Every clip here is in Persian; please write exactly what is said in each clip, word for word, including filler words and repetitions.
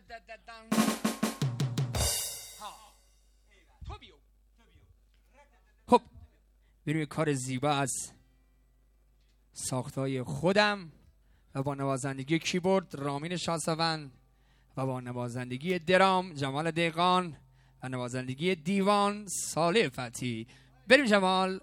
خب بریم کار زیبا از ساختای خودم و با نوازندگی کیبورد رامین شاسوند و با نوازندگی درام جمال دیقان و نوازندگی دیوان صالح فتی. بریم جمال.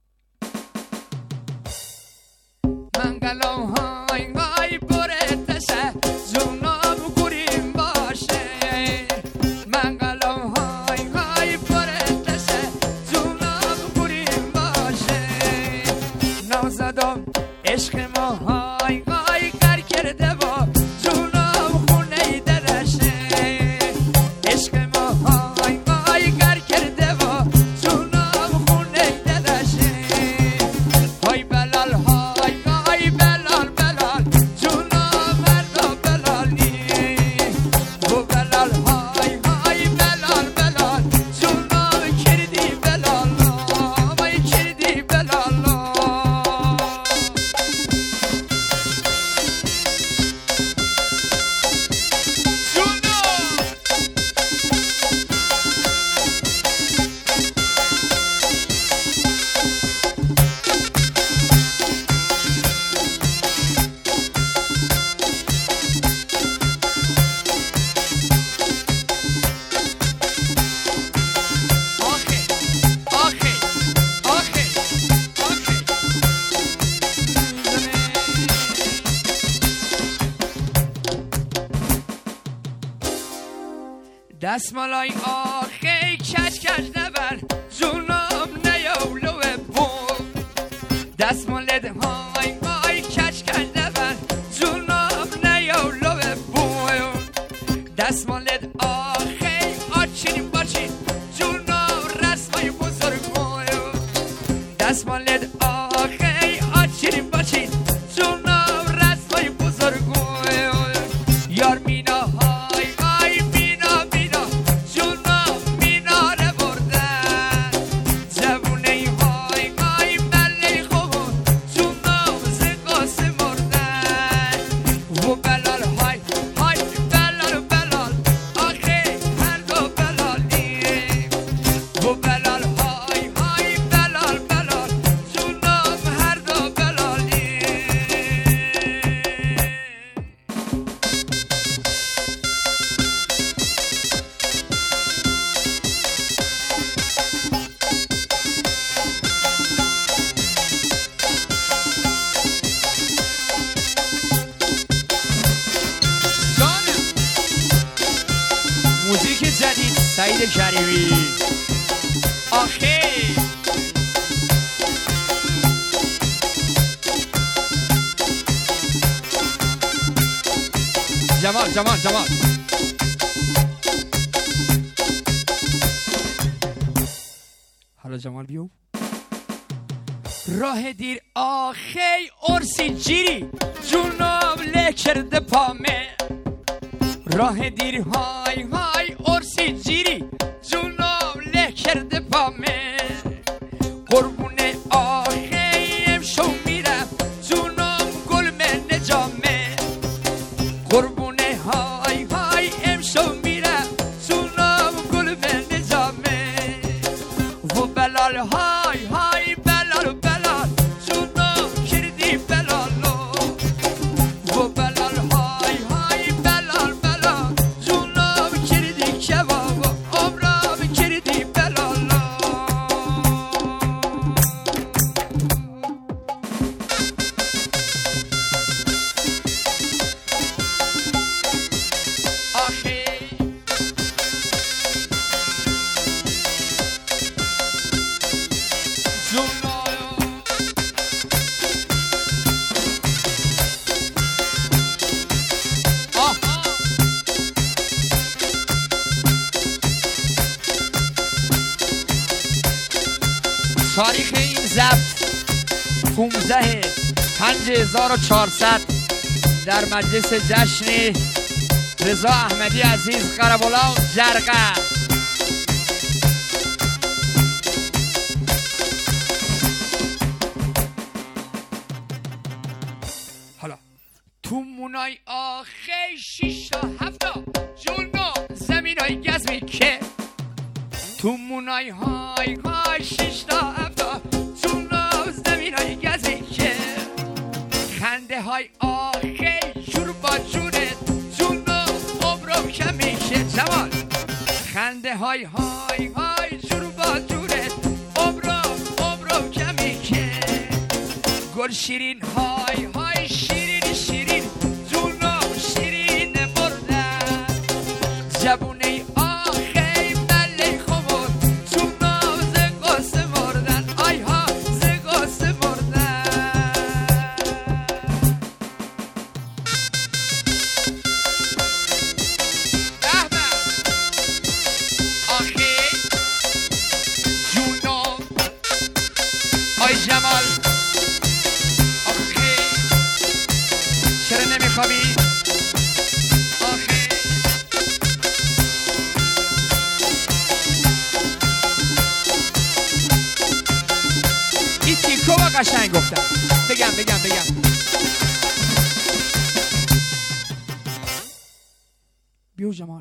منگلام های های برتشه جونام گوریم باشه، منگلام های های برتشه جونام گوریم باشه، نازدم عشق ما های های گر کرده با جونام خونه درشه، عشق ما های های گر کرده با جونام خونه درشه، های بلال های های بلال بلال جونام مردا بلالی، و بلال های های بلال بلال جونام کردی بلالا، مای کردی بلالا. دستمالای آخی کش کش نبر جونم نیولو بون، دستمالت های های کش کش نبر جونم نیولو بون، دستمالت آخی آچین باشین جونم رسمای بزرگون، دستمالت آخی آچین باشین جونم رسمای بزرگون، یار مینا های های مینا مینا جونم مینا رو بردن، جوونه های های بله خوبون جونم زقاس مردن، و بلال های های بلال بلال آخه هر دو بلالی، و بلال های های بلال بلال جونم هر دو بلالی. جانم موزیک جدید سعید کریمی. آخه جمال جمال جمال حالا جمال بیو. راه دیر آخی ارسی جیری جونم لکرده پامه، راه دیر های های ارسی جیری جونم لکرده پامه، قربون آخی امشو میرم جونم گل من نجامه، قربون های های امشو میرم جونم گل من نجامه، و بلال های های بلال بلال جونم کردی بلالو، و بلال های های بلال بلال جونم کردی کباب عمرم کردی بلالا. آخی جونم آها تاریخ این ضبط پانزده پنج هزار و چهارصد در مجلس جشن رضا احمدی عزیز قره‌بلاغ جرقه. حالا تو مونای آخه شیش تا هفتا جونو زمین های گزمی که تو مونای های های شیش تا هفتا جونو زمین های گزمی که خنده های آخه جور با جونت جونو عمرم کمی که جمال خنده های های های جور با جونت عمرم عمرم کمی که گل شیرین های های شیرین شیرین جونو شیرین مردن جبونه آخه ملی خمود جونو زگاس مردن آی ها زگاس مردن بهبه آخه جونو آی جمال چرا نمیخوابی؟ آخه این تیکو با قشنگ گفتم بگم بگم بگم بیو جمال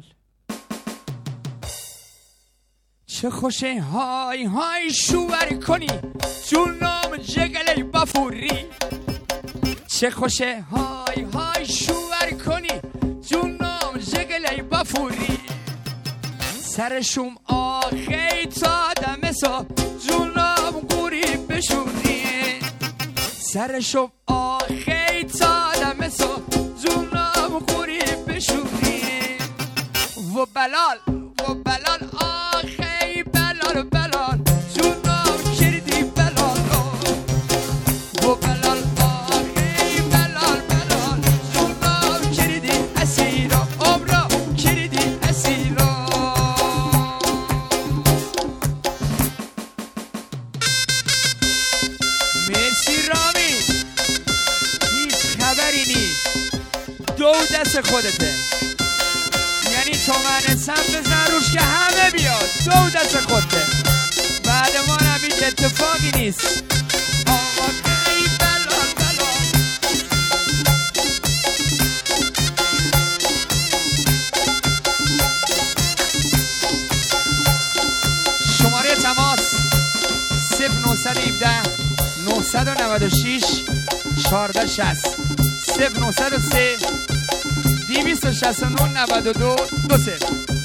چه خوشه های های شوور کنی جونم جگلی بافوری چه خوشه های های شوور کنی جونم جگلی بافوری سرشوم آخی تا دمسا جونم گوری بشوری سرشوم آخی تا دمسا جونم گوری بشوری و بلال و بلال آخی بلال بلال جونم کردی بلال و بلال دو دست خودته یعنی تو من سم بزن روش که همه بیاد دو دست خودته بعد ما هم هیچ اتفاقی نیست آقا ای بلال بلال شماره تماس صفر نهصد و هفده نهصد و نود و شش چهارده شصت صفر نهصد و سه دویست و شصت و نه نود و دو دو صفر